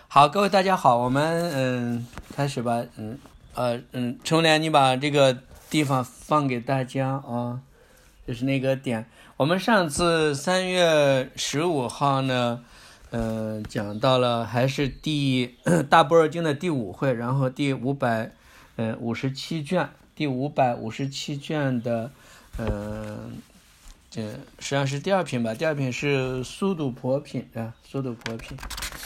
好，各位大家好，我们开始吧。春莲，你把这个地方放给大家啊，就是那个点。我们上次3月15号呢，讲到了还是大般若经的第5会，然后第557卷，第557卷的这实际上是第二品吧，第二品是速度婆品啊，速度婆品。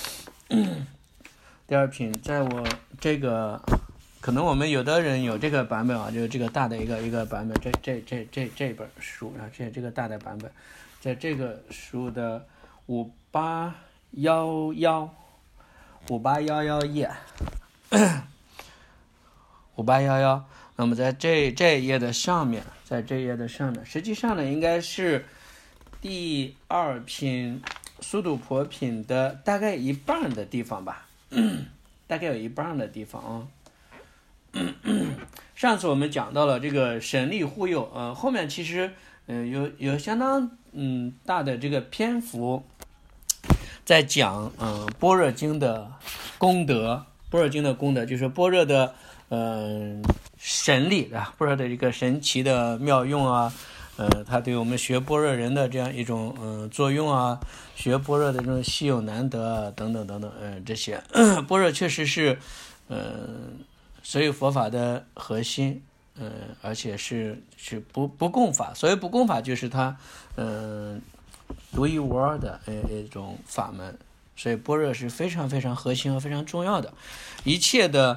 第二品在我这个可能我们有的人有这个版本啊，就是这个大的一个版本，这本书啊，这个大的版本，在这个书的5811页5811，那么在这一页的上面，实际上呢应该是第二品速度婆品的大概一半的地方吧，大概有一半的地方啊。上次我们讲到了这个神力护佑，后面其实有相当大的这个篇幅在讲般若经的功德，般若经的功德就是般若的神力啊，般若的这个神奇的妙用啊。它对我们学般若人的这样一种作用啊，学般若的这种稀有难得啊，等等等等，这些般若确实是所有佛法的核心，而且是不共法，所谓不共法就是它独一无二的一种法门，所以般若是非常非常核心和非常重要的，一切的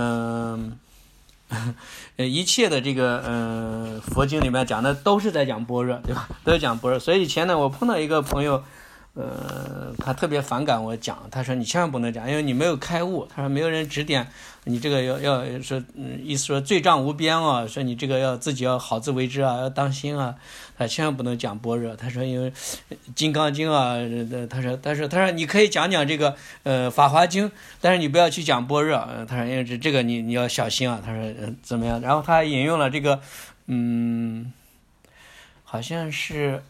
一切的这个佛经里面讲的都是在讲般若，对吧？都是讲般若。所以以前呢，我碰到一个朋友，他特别反感我讲，他说你千万不能讲，因为你没有开悟。他说没有人指点你这个要说，意思说罪障无边啊，说你这个要自己要好自为之啊，要当心啊，他千万不能讲般若。他说因为金刚经啊，他说你可以讲讲这个法华经，但是你不要去讲般若。他说因为这个你要小心啊。他说怎么样？然后他引用了这个好像是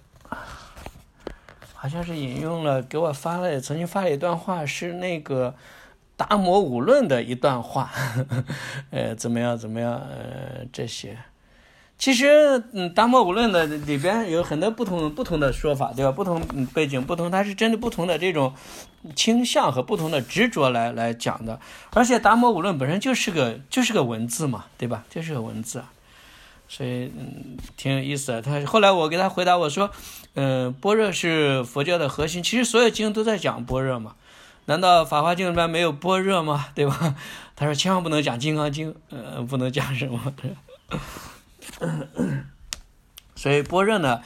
引用了给我曾经发了一段话，是那个达摩五论的一段话，怎么样这些。其实达摩五论的里边有很多不同的说法，对吧？不同背景不同，它是针对不同的这种倾向和不同的执着来讲的。而且达摩五论本身就是个文字嘛，对吧？就是个文字啊。所以挺有意思的。后来我给他回答我说，般若是佛教的核心，其实所有经都在讲般若嘛，难道法华经里面没有般若吗？对吧？他说千万不能讲金刚经，不能讲什么。所以般若呢，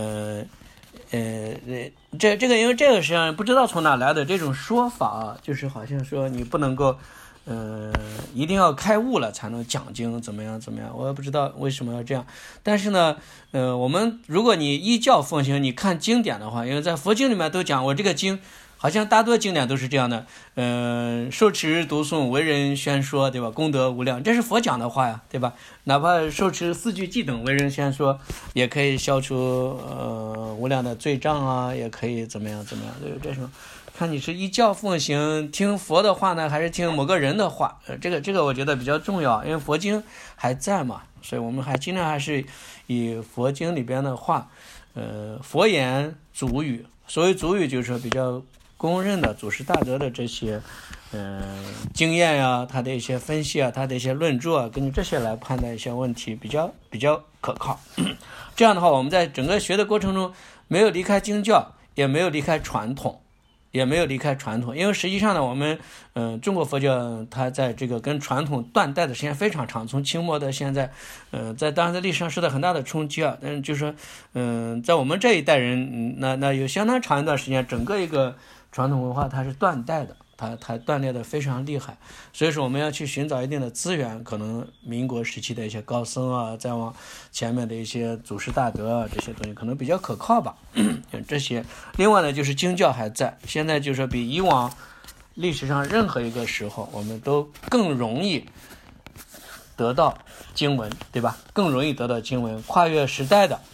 这个因为这个实际上不知道从哪来的这种说法啊，就是好像说你不能够。一定要开悟了才能讲经，怎么样，我也不知道为什么要这样。但是呢，我们如果你依教奉行，你看经典的话，因为在佛经里面都讲，我这个经好像大多经典都是这样的，受持读诵为人宣说，对吧？功德无量，这是佛讲的话呀，对吧？哪怕受持4句偈等为人宣说，也可以消除无量的罪障啊，也可以怎么样，对这种。看你是依教奉行，听佛的话呢，还是听某个人的话？这个我觉得比较重要，因为佛经还在嘛，所以我们尽量还是以佛经里边的话，佛言祖语。所谓祖语，就是说比较公认的祖师大德的这些经验呀，他的一些分析啊，他的一些论著啊，根据这些来判断一些问题，比较可靠。这样的话，我们在整个学的过程中，没有离开经教，也没有离开传统。因为实际上呢，我们中国佛教它在这个跟传统断代的时间非常长，从清末到现在，当然在历史上受到很大的冲击啊，但是就是说在我们这一代人，那有相当长一段时间，整个一个传统文化它是断代的，它断裂的非常厉害，所以说我们要去寻找一定的资源，可能民国时期的一些高僧啊，再往前面的一些祖师大德啊，这些东西可能比较可靠吧。这些，另外呢就是经教还在，现在就是比以往历史上任何一个时候，我们都更容易得到经文，对吧？更容易得到经文，跨越时代的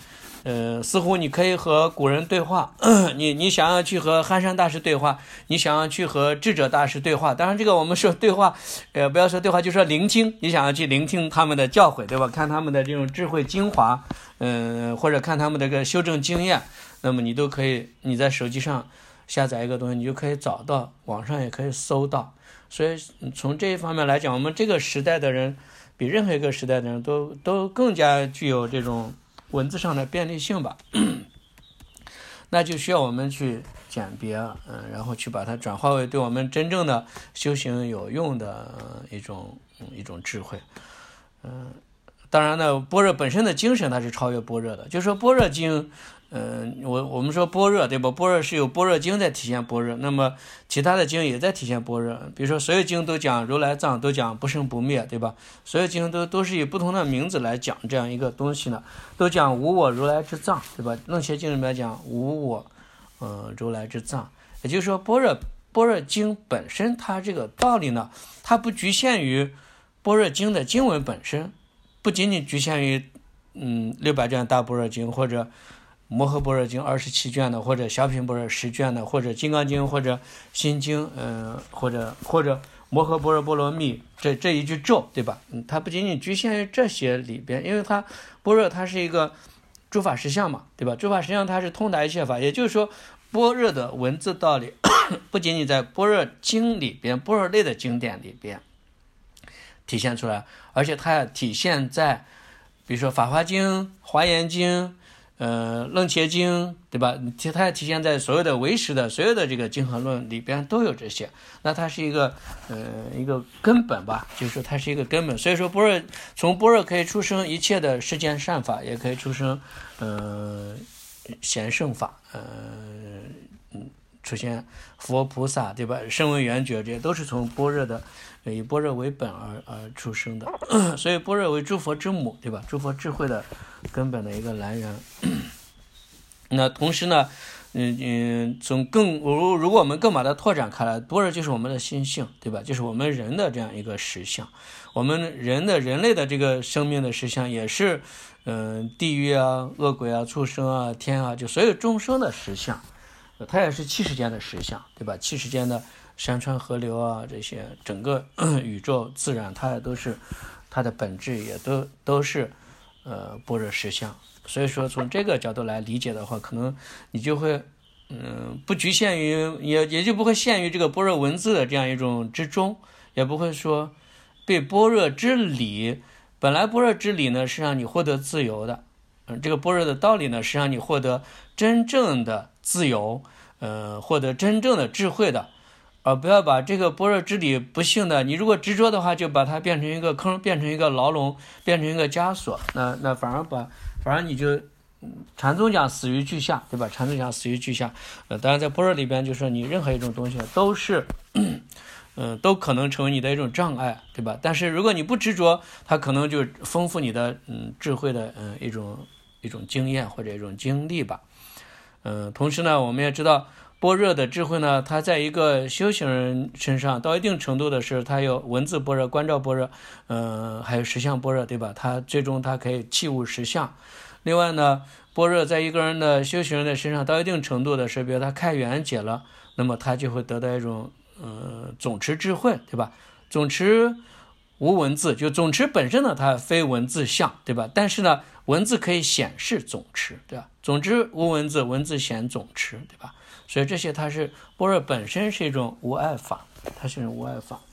似乎你可以和古人对话，你想要去和憨山大师对话，你想要去和智者大师对话，当然这个我们说对话，不要说对话，就说聆听，你想要去聆听他们的教诲，对吧？看他们的这种智慧精华，或者看他们的这个修正经验，那么你都可以，你在手机上下载一个东西，你就可以找到，网上也可以搜到。所以从这一方面来讲，我们这个时代的人比任何一个时代的人都更加具有这种文字上的便利性吧。那就需要我们去鉴别，然后去把它转化为对我们真正的修行有用的一种智慧。当然呢，般若本身的精神它是超越般若的，就是说般若经，我们说般若，对吧？般若是有般若经在体现般若，那么其他的经也在体现般若。比如说所有经都讲如来藏，都讲不生不灭，对吧？所有经都是以不同的名字来讲这样一个东西呢，都讲无我如来之藏，对吧？楞伽经里面讲无我如来之藏，也就是说般若经本身它这个道理呢，它不局限于般若经的经文本身，不仅仅局限于600卷大般若经，或者摩诃般若经27卷的，或者小品般若10卷的，或者金刚经，或者心经，或者摩诃般若波罗蜜这一句咒，对吧？它不仅仅局限于这些里边，因为它般若它是一个诸法实相嘛，对吧？诸法实相它是通达一切法，也就是说般若的文字道理不仅仅在般若经里边，般若类的经典里边体现出来，而且它也体现在比如说法华经、华严经、楞伽经，对吧？它也体现在所有的唯识的所有的这个经和论里边都有这些。那它是一个根本吧，就是说它是一个根本。所以说从般若可以出生一切的世间善法，也可以出生贤圣法，出现佛菩萨，对吧？声闻缘觉，这些都是从般若的以般若为本而出生的。所以般若为诸佛之母，对吧？诸佛智慧的根本的一个来源。那同时呢，如果我们更把它拓展开来，般若就是我们的心性，对吧？就是我们人的这样一个实相，我们人类的这个生命的实相，也是地狱啊、恶鬼啊、畜生啊、天啊，就所有众生的实相。它也是七世间的实相，对吧？七世间的山川河流啊，这些整个宇宙自然，它也都是它的本质，也都是般若实相。所以说从这个角度来理解的话，可能你就会不局限于也就不会限于这个般若文字的这样一种之中，也不会说被般若之理，本来般若之理呢是让你获得自由的，这个般若的道理呢是让你获得真正的自由，获得真正的智慧的，不要把这个般若之理不幸的，你如果执着的话，就把它变成一个坑，变成一个牢笼，变成一个枷锁，那反而你就禅宗讲死于句下，对吧？禅宗讲死于句下，当然在般若里边就说你任何一种东西都是都可能成为你的一种障碍，对吧？但是如果你不执着，它可能就丰富你的智慧的一种经验或者一种经历吧。同时呢，我们也知道般若的智慧呢，它在一个修行人身上到一定程度的是，它有文字般若、观照般若，还有实相般若，对吧？它最终它可以器物实相。另外呢，般若在一个人的修行人的身上到一定程度的是，比如他开圆解了，那么他就会得到一种总持智慧，对吧？总持无文字，就总持本身呢，它非文字相，对吧？但是呢，文字可以显示总持，对吧？总之无文字，文字显总持，对吧？所以这些它是般若本身是一种无碍法，它是一种无碍法。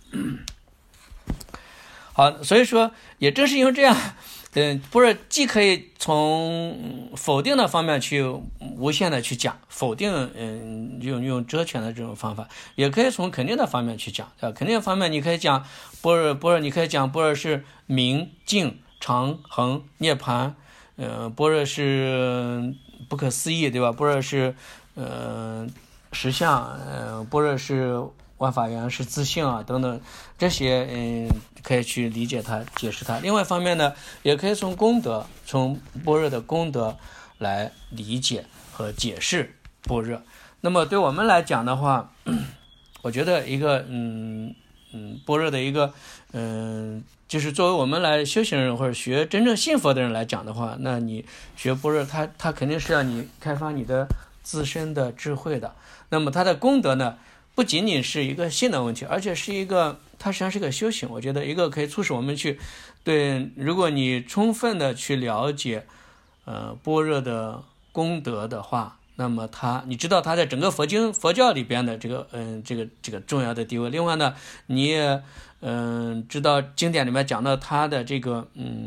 好，所以说也正是因为这样，般若既可以从否定的方面去无限的去讲否定，用遮权的这种方法，也可以从肯定的方面去讲，对吧？肯定的方面你可以讲般若，你可以讲般若是明净常恒涅槃，般若是不可思议，对吧？般若是实相，般若是万法源，是自性啊，等等，这些可以去理解它、解释它。另外一方面呢，也可以从功德，从般若的功德来理解和解释般若。那么对我们来讲的话，我觉得一个般若的一个就是作为我们来修行人或者学真正信佛的人来讲的话，那你学般若它肯定是让你开发你的自身的智慧的。那么它的功德呢，不仅仅是一个信的问题，而且是一个它实际上是个修行。我觉得一个可以促使我们去对，如果你充分的去了解般若的功德的话，那么你知道它在整个佛教里边的这个重要的地位。另外呢，你也知道经典里面讲到它的这个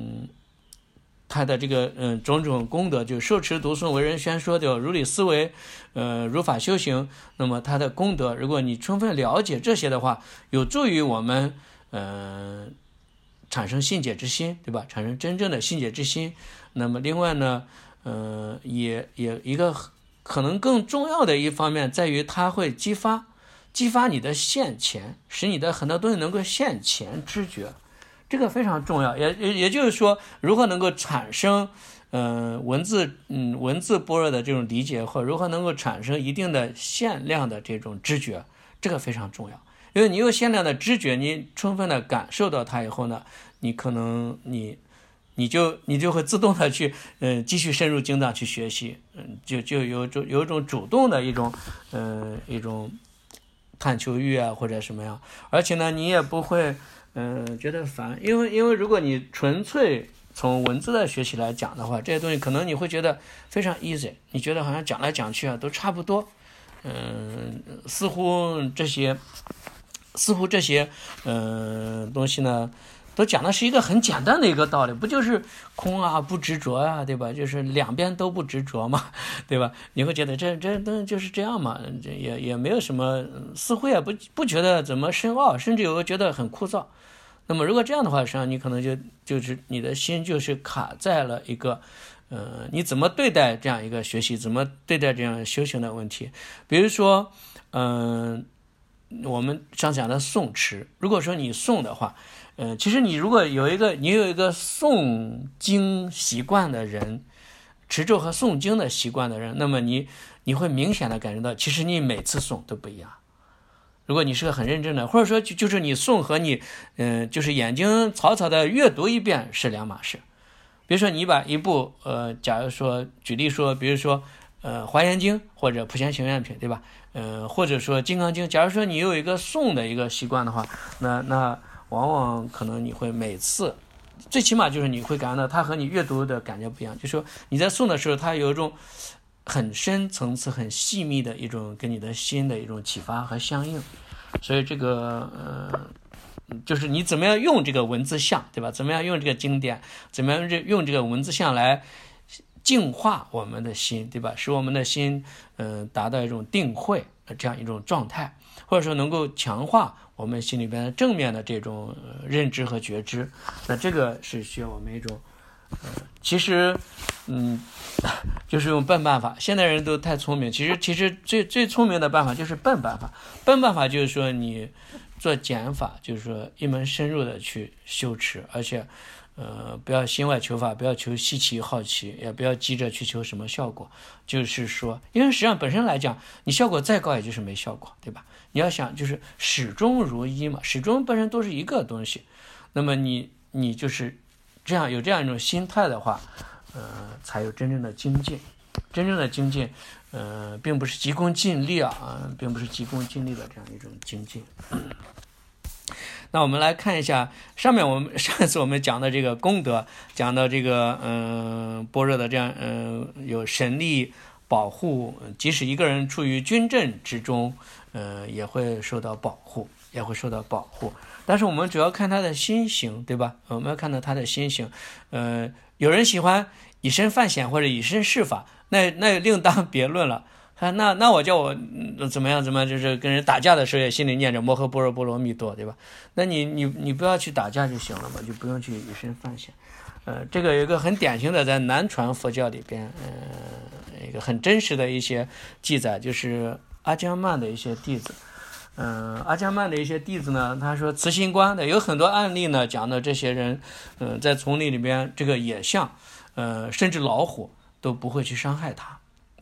种种功德，就受持读诵为人宣说的如理思维如法修行。那么它的功德，如果你充分了解这些的话，有助于我们产生信解之心，对吧？产生真正的信解之心。那么另外呢也一个可能更重要的一方面在于，它会激发你的现前，使你的很多东西能够现前知觉，这个非常重要。也就是说，如何能够产生文字般若的这种理解，或如何能够产生一定的限量的这种知觉，这个非常重要。因为你有限量的知觉，你充分的感受到它以后呢，你可能你就会自动的去继续深入经藏去学习，就有一种主动的一种探求欲啊，或者什么样。而且呢，你也不会觉得烦，因为如果你纯粹从文字的学习来讲的话，这些东西可能你会觉得非常 easy， 你觉得好像讲来讲去啊都差不多，似乎这些东西呢都讲的是一个很简单的一个道理，不就是空啊，不执着啊，对吧？就是两边都不执着嘛，对吧？你会觉得这东西就是这样嘛，这也没有什么，似乎也不觉得怎么深奥，甚至有觉得很枯燥。那么如果这样的话，实际上你可能就是你的心就是卡在了一个你怎么对待这样一个学习，怎么对待这样修行的问题。比如说我们上讲的诵持，如果说你诵的话，其实你如果有一个诵经习惯的人，持咒和诵经的习惯的人，那么你会明显的感觉到，其实你每次诵都不一样。如果你是个很认真的，或者说就是你诵和你就是眼睛草草的阅读一遍是两码事。比如说你把一部假如说举例说，比如说华严经或者普贤行愿品，对吧？或者说金刚经，假如说你有一个诵的一个习惯的话，那往往可能你会每次最起码就是你会感觉到它和你阅读的感觉不一样，就是说你在诵的时候，它有一种很深层次很细密的一种跟你的心的一种启发和相应。所以这个就是你怎么样用这个文字像，对吧？怎么样用这个经典，怎么样用这个文字像来净化我们的心，对吧？使我们的心达到一种定慧的这样一种状态，或者说能够强化我们心里边正面的这种认知和觉知。那这个是需要我们一种其实就是用笨办法。现代人都太聪明，其实最聪明的办法就是笨办法。笨办法就是说你做减法，就是说一门深入的去修持，而且不要心外求法，不要求稀奇好奇，也不要急着去求什么效果。就是说，因为实际上本身来讲，你效果再高也就是没效果，对吧？你要想就是始终如一嘛，始终本身都是一个东西。那么你就是这样有这样一种心态的话，才有真正的精进。真正的精进并不是急功近利并不是急功近利的这样一种精进。那我们来看一下上一次我们讲的这个功德，讲到这个般若的这样有神力保护，即使一个人处于军阵之中也会受到保护。但是我们主要看他的心行，对吧？我们要看到他的心行。有人喜欢以身犯险或者以身试法，那也另当别论了。那我叫我怎么样，就是跟人打架的时候也心里念着摩诃般若波罗蜜多，对吧？那你不要去打架就行了嘛，就不用去以身犯险。这个有一个很典型的在南传佛教里边一个很真实的一些记载，就是阿姜曼的一些弟子。阿姜曼的一些弟子呢，他说慈心观的有很多案例呢，讲的这些人在丛林里边这个野象甚至老虎都不会去伤害他，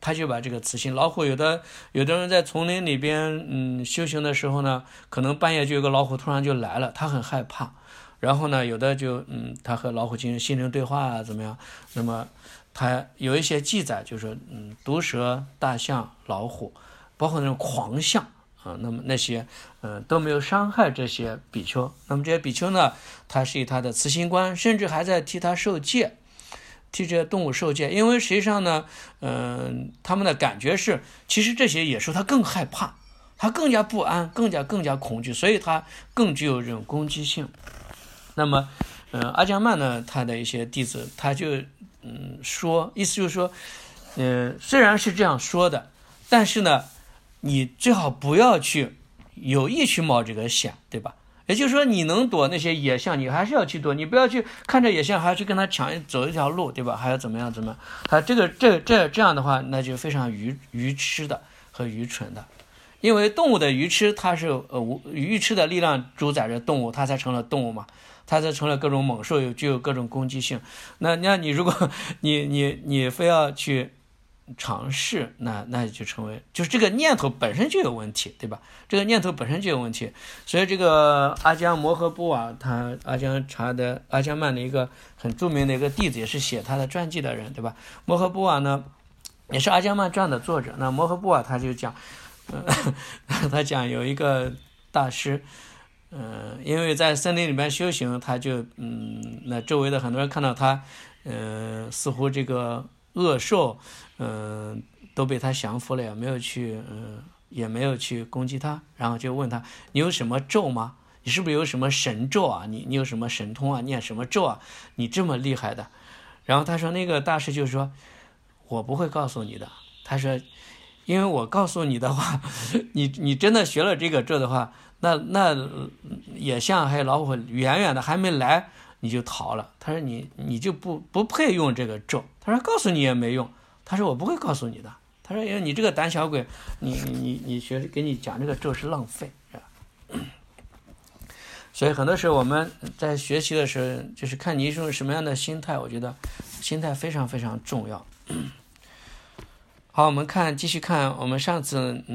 他就把这个慈心。老虎有的人在丛林里边修行的时候呢，可能半夜就有个老虎突然就来了，他很害怕，然后呢有的就他和老虎进行心灵对话啊怎么样，那么他有一些记载就是说毒蛇、大象、老虎，包括那种狂象那么那些都没有伤害这些比丘。那么这些比丘呢，他是以他的慈心观，甚至还在替他受戒，替这些动物受戒。因为实际上呢他们的感觉是，其实这些野兽它更害怕，它更加不安，更加恐惧，所以它更具有这种攻击性。那么阿姜曼呢，他的一些弟子他就说，意思就是说虽然是这样说的，但是呢你最好不要去有意去冒这个险，对吧？也就是说你能躲那些野象，你还是要去躲，你不要去看着野象还要去跟他走一条路，对吧？还要怎么样他这样的话，那就非常愚痴的和愚蠢的。因为动物的愚痴，它是愚痴的力量主宰着动物，它才成了动物嘛，它才成了各种猛兽，具有各种攻击性。那你如果你非要去尝试，那就成为就是这个念头本身就有问题，对吧？这个念头本身就有问题。所以这个阿姜摩诃波瓦，他阿姜曼的一个很著名的一个弟子，也是写他的传记的人，对吧？摩诃波瓦呢也是阿姜曼传的作者。那摩诃波瓦他就讲他讲有一个大师因为在森林里面修行，他就那周围的很多人看到他似乎这个恶兽都被他降服了，也没有去攻击他，然后就问他，你有什么咒吗？你是不是有什么神咒啊？你有什么神通啊？念什么咒啊？你这么厉害的？然后他说，那个大师就说，我不会告诉你的。他说，因为我告诉你的话，你真的学了这个咒的话，那野象还有老虎远远的还没来你就逃了。他说你就不配用这个咒。他说告诉你也没用。他说我不会告诉你的。他说因为你这个胆小鬼，你学给你讲这个咒是浪费，是吧？所以很多时候我们在学习的时候，就是看你是用什么样的心态，我觉得心态非常非常重要。好，我们继续看我们上次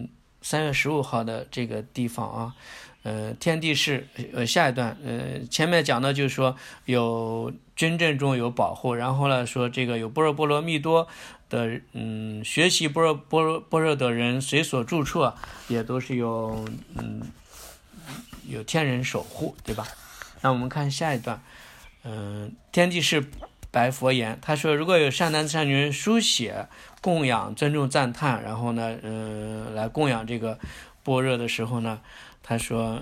3月15号的这个地方啊，天地是下一段前面讲的就是说有军阵中有保护，然后呢说这个有般若波罗蜜多的学习般若的人随所住处也都是有天人守护，对吧？那我们看下一段天地是白佛言，他说如果有善男子善女人书写供养尊重赞叹，然后呢来供养这个般若的时候呢，他说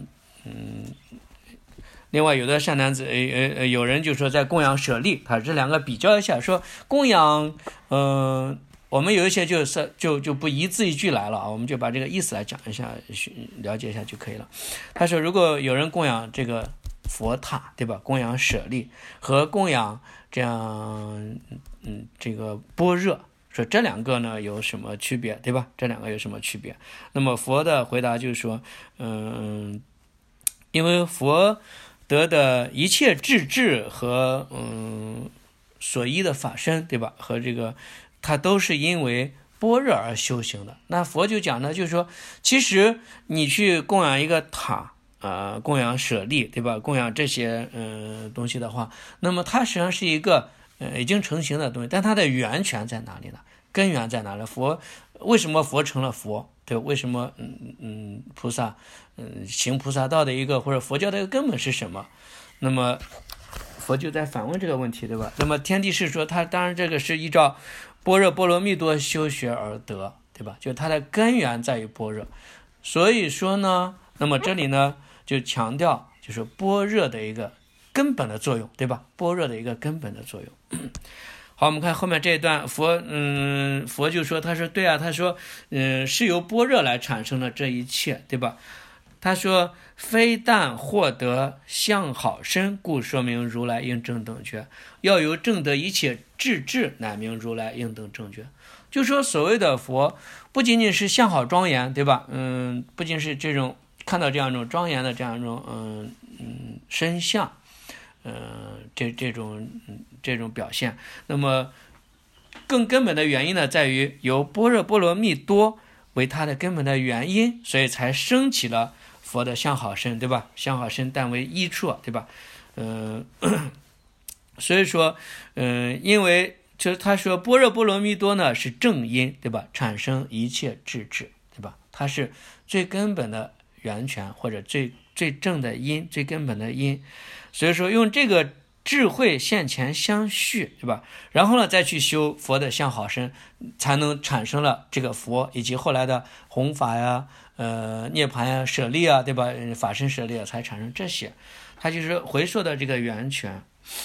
另外有的善男子有人就说在供养舍利，他这两个比较一下，说供养我们有一些就不一字一句来了啊，我们就把这个意思来讲一下，了解一下就可以了。他说如果有人供养这个佛塔，对吧？供养舍利和供养这样这个般若，说这两个呢有什么区别，对吧？这两个有什么区别？那么佛的回答就是说因为佛得的一切智智和所依的法身，对吧？和这个它都是因为般若而修行的。那佛就讲呢，就是说其实你去供养一个塔供养舍利，对吧？供养这些东西的话，那么它实际上是一个已经成型的东西，但它的源泉在哪里呢？根源在哪里？为什么佛成了佛？对，为什么菩萨行菩萨道的一个或者佛教的一个根本是什么？那么佛就在反问这个问题，对吧？那么天地是说他当然这个是依照般若波罗蜜多修学而得，对吧？就它的根源在于般若。所以说呢，那么这里呢就强调就是般若的一个根本的作用，对吧？般若的一个根本的作用。好，我们看后面这一段，佛就说，他说对啊，他说是由般若来产生的这一切，对吧？他说非但获得相好身，故说明如来应正等觉，要由正得一切智智，乃名如来应等正觉。就说所谓的佛不仅仅是相好庄严，对吧？不仅是这种看到这样一种庄严的这样一种身相这种表现，那么更根本的原因呢，在于由般若波罗蜜多为它的根本的原因，所以才升起了佛的相好身，对吧？相好身但为一处，对吧？所以说，因为就是他说般若波罗蜜多呢是正因，对吧？产生一切智智，对吧？它是最根本的源泉，或者最正的因，最根本的因。所以说用这个智慧现前相续，对吧？然后呢再去修佛的相好身，才能产生了这个佛以及后来的弘法呀、涅槃呀、舍利啊，对吧？法身舍利啊，才产生这些。它就是回溯的这个源泉。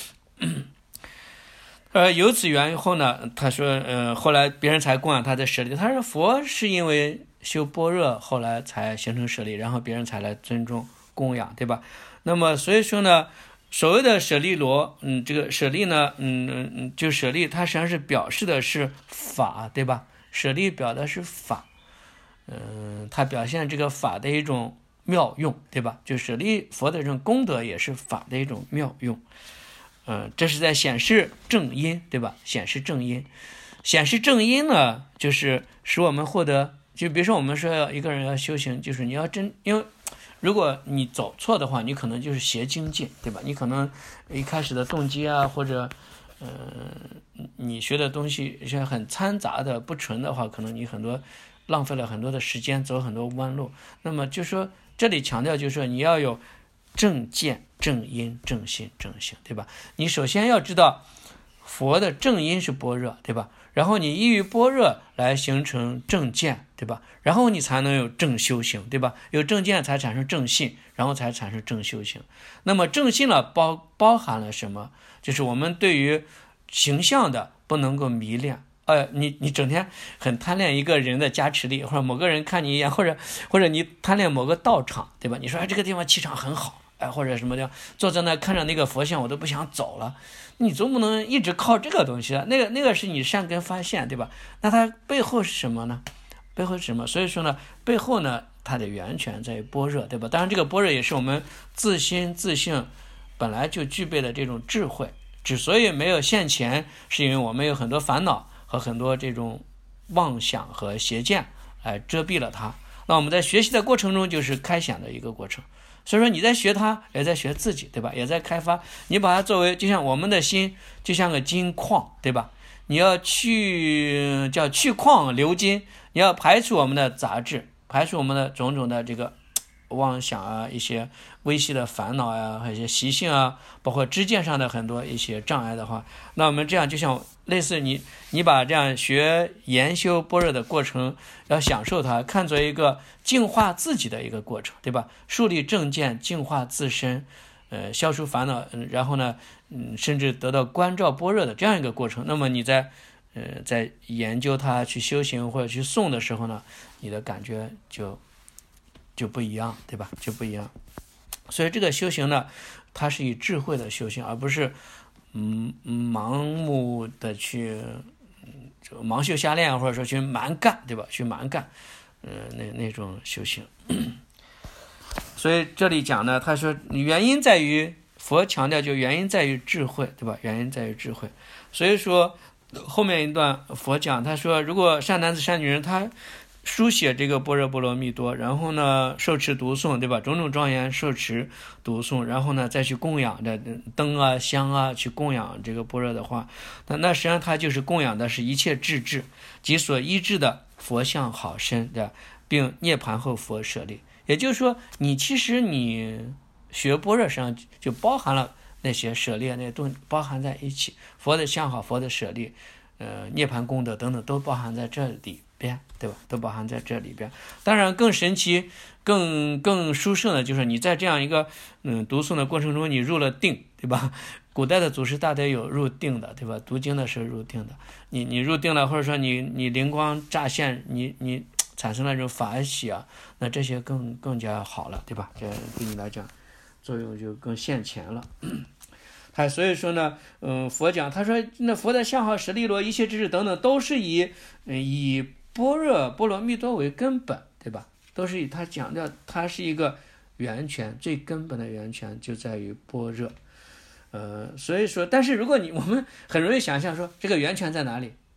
由此缘以后呢，他说，后来别人才供养他的舍利。他说佛是因为修般若，后来才形成舍利，然后别人才来尊重供养，对吧？那么所以说呢，所谓的舍利罗，这个舍利呢，就舍利，它实际上是表示的是法，对吧？舍利表的是法，它表现这个法的一种妙用，对吧？就舍利佛的这种功德也是法的一种妙用。这是在显示正因，对吧？显示正因，显示正因呢，就是使我们获得，就比如说我们说一个人要修行，就是你要因为如果你走错的话，你可能就是邪精进，对吧？你可能一开始的动机啊，或者你学的东西是很掺杂的、不纯的话，可能你浪费了很多的时间，走很多弯路。那么就说这里强调就是说你要有正见、正因、正心、正行，对吧？你首先要知道佛的正因是般若，对吧？然后你依于般若来形成正见，对吧？然后你才能有正修行，对吧？有正见才产生正信，然后才产生正修行。那么正信了包含了什么？就是我们对于形象的不能够迷恋。你整天很贪恋一个人的加持力，或者某个人看你一眼，或者你贪恋某个道场，对吧？你说这个地方气场很好，或者什么的，坐在那看着那个佛像我都不想走了，你总不能一直靠这个东西啊。那个是你善根发现，对吧？那它背后是什么呢？背后是什么？所以说呢，背后呢它的源泉在于般若，对吧？当然这个般若也是我们自心自性本来就具备的这种智慧，之所以没有现前，是因为我们有很多烦恼和很多这种妄想和邪见遮蔽了它。那我们在学习的过程中就是开显的一个过程，所以说你在学它也在学自己，对吧？也在开发。你把它作为就像我们的心就像个金矿，对吧？你要去矿流金，你要排除我们的杂质，排除我们的种种的这个妄想啊，一些微细的烦恼啊，还有一些习性啊，包括知见上的很多一些障碍的话，那我们这样就像类似你把这样学研修般若的过程，要享受它，看作一个净化自己的一个过程，对吧？树立正见，净化自身，消除烦恼，然后呢，甚至得到关照般若的这样一个过程。那么你在研究它、去修行或者去诵的时候呢，你的感觉就不一样，对吧？就不一样。所以这个修行呢，它是以智慧的修行，而不是盲目的去盲修瞎练，或者说去蛮干，对吧？去蛮干，那种修行。所以这里讲呢，他说原因在于佛强调，就原因在于智慧，对吧？原因在于智慧。所以说后面一段佛讲，他说如果善男子善女人，他书写这个般若波罗蜜多，然后呢受持读诵，对吧？种种庄严受持读诵，然后呢再去供养的灯啊香啊，去供养这个般若的话，那实际上他就是供养的是一切智智及所依止的佛像好身的，并涅槃后佛舍利。也就是说，其实你学般若实际上就包含了那些舍利，那些东西包含在一起，佛的相好，佛的舍利，涅槃功德等等都包含在这里边，对吧？都包含在这里边。当然更神奇更殊胜的就是你在这样一个读诵的过程中，你入了定，对吧？古代的祖师大德有入定的，对吧？读经的时候入定的，你入定了，或者说你灵光乍现，你产生了这种法喜啊，那这些更加好了，对吧？这对你来讲作用就更现前了。所以说呢，佛讲，他说那佛的相好舍利罗一切智智等等，都是以般若波罗蜜多为根本，对吧？都是以他强调，它是一个源泉，最根本的源泉就在于般若。所以说，但是如果我们很容易想象说这个源泉在哪里？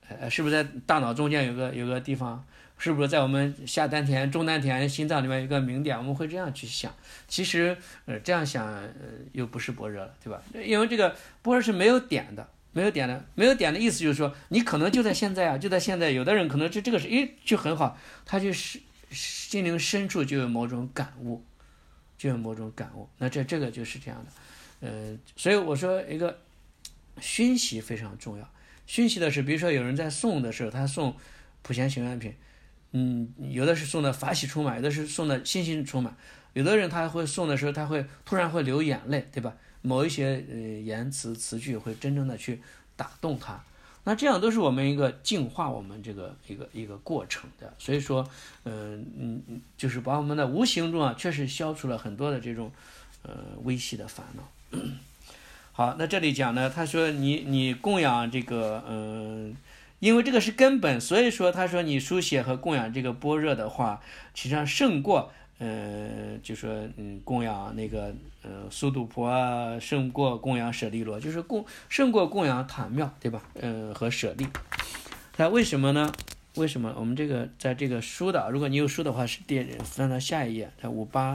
是不是在大脑中间有个地方？是不是在我们下丹田、中丹田、心脏里面有一个明点？我们会这样去想。其实这样想又不是般若了，对吧？因为这个般若是没有点的。没有点的意思就是说，你可能就在现在啊，就在现在。有的人可能这个是就很好，他就是心灵深处就有某种感悟，那这个就是这样的。所以我说一个熏习非常重要。熏习的是，比如说有人在诵的时候，他诵普贤行愿品，有的是诵的法喜充满，有的是诵的信心充满，有的人他会诵的时候，他会突然会流眼泪，对吧？某一些言辞词句会真正的去打动他，那这样都是我们一个净化我们这个一个过程的。所以说，就是把我们的无形中啊，确实消除了很多的这种微细的烦恼。好，那这里讲呢，他说你供养这个因为这个是根本，所以说他说你书写和供养这个般若的话，实际上胜过就说供养那个苏度婆啊，胜过供养舍利罗，就是胜过供养塔庙，对吧？和舍利。那为什么呢？为什么我们这个在这个书的，如果你有书的话，是翻到下一页，在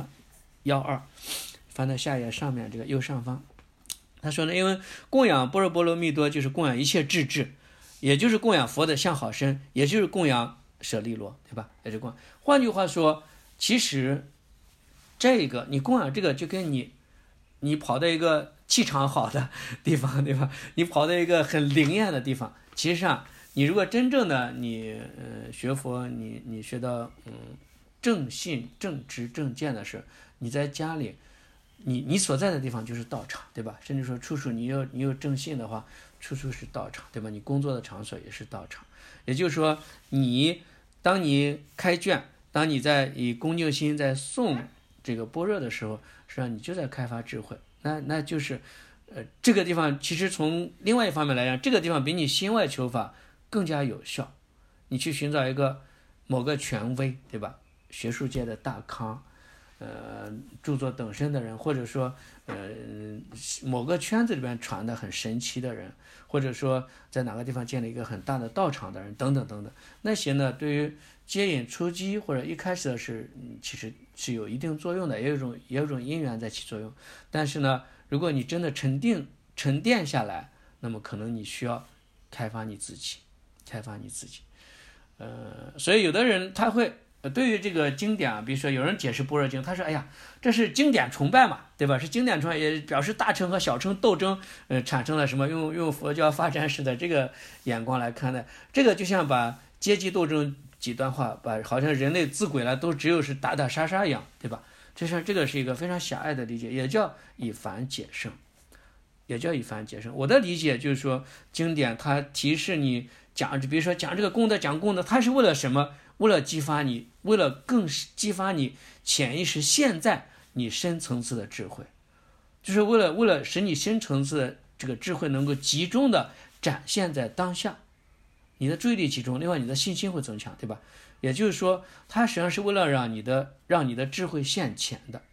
5812，翻到下一页上面这个右上方。他说呢，因为供养般若波罗蜜多就是供养一切智智，也就是供养佛的相好身，也就是供养舍利罗，对吧？也是供养。换句话说，其实这个你供养这个就跟你跑到一个气场好的地方，对吧？你跑到一个很灵验的地方，其实上你如果真正的你学佛，你学到正信正知正见的时候，你在家里你所在的地方就是道场，对吧？甚至说处处你有正信的话，处处是道场，对吧？你工作的场所也是道场。也就是说，当你开卷，当你在以恭敬心在诵这个般若的时候，实际上你就在开发智慧。那就是这个地方其实从另外一方面来讲，这个地方比你心外求法更加有效。你去寻找一个某个权威，对吧？学术界的大咖，著作等身的人，或者说某个圈子里边传的很神奇的人，或者说在哪个地方建了一个很大的道场的人，等等等等，那些呢，对于接引出击或者一开始的是其实是有一定作用的，也有一种因缘在起作用。但是呢，如果你真的沉淀下来，那么可能你需要开发你自己。所以有的人他会对于这个经典啊，比如说有人解释般若经，他说：“哎呀，这是经典崇拜嘛，对吧？是经典崇拜，也表示大乘和小乘斗争，产生了什么？用佛教发展史的这个眼光来看待，这个就像把阶级斗争极端化，把好像人类自古以来都只有是打打杀杀一样，对吧？这个是一个非常狭隘的理解，也叫以繁解胜。我的理解就是说，经典它提示你比如说讲这个功德，它是为了什么？为了激发你，为了更激发你潜意识现在你深层次的智慧，就是为了使你深层次的这个智慧能够集中的展现在当下，你的注意力集中，另外你的信心会增强，对吧？也就是说，它实际上是为了让你的智慧现前的，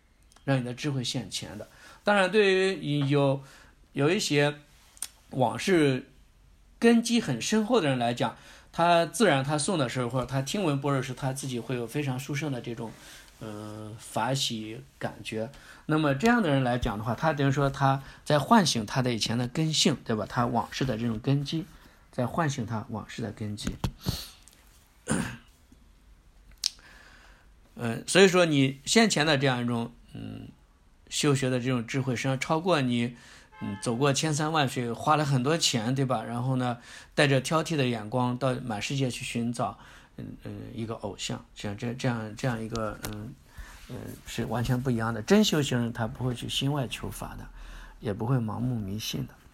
当然，对于有一些往事根基很深厚的人来讲，他自然他诵的时候，或者他听闻般若时，他自己会有非常殊胜的这种法喜感觉。那么这样的人来讲的话，他等于说他在唤醒他的以前的根性，对吧？他往事的这种根基，在唤醒他往事的根基。所以说你先前的这样一种修学的这种智慧，实际上超过你走过千山万水，花了很多钱，对吧？然后呢，带着挑剔的眼光到满世界去寻找一个偶像，像这样一个是完全不一样的。真修行人他不会去心外求法的，也不会盲目迷信的。